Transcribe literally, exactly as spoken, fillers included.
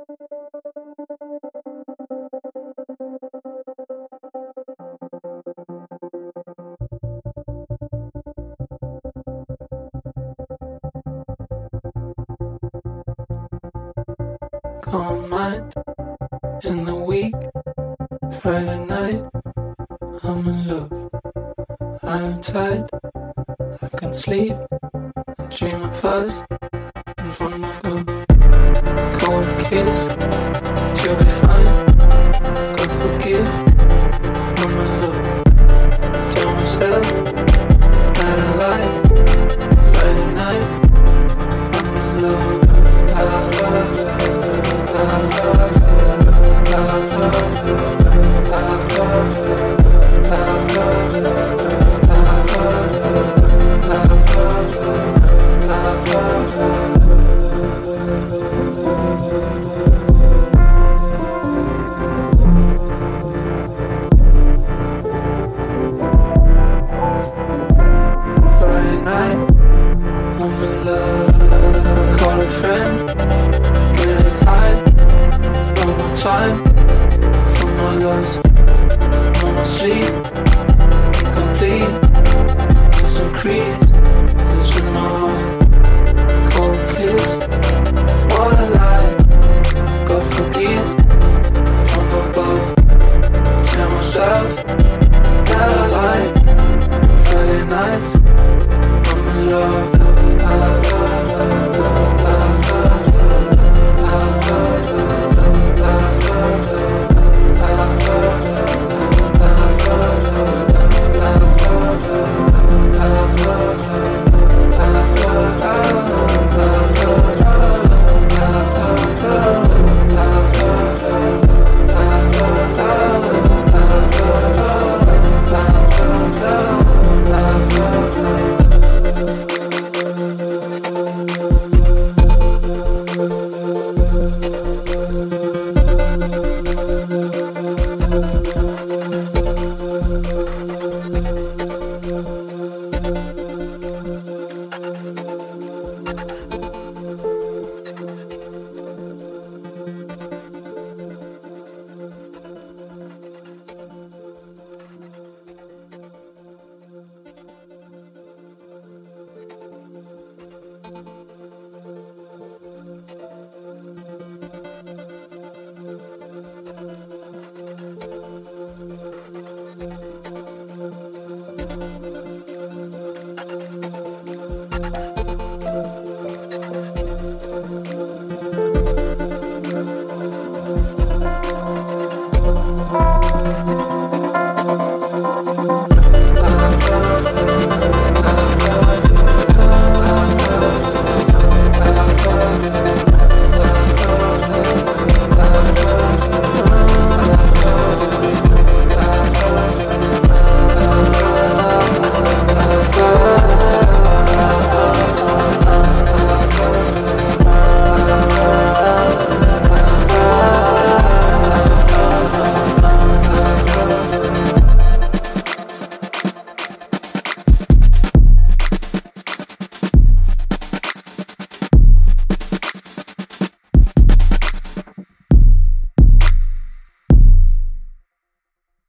Calm mind in the week. Friday night, I'm in love. I'm tired, I can't sleep. I dream of us in front of God. Cold kiss, you'll be fine. God forgive, I'm in love. Tell myself that I lie. Friday night, I'm in love. Friday night, I'm in love. Call a friend, get it high, one more time.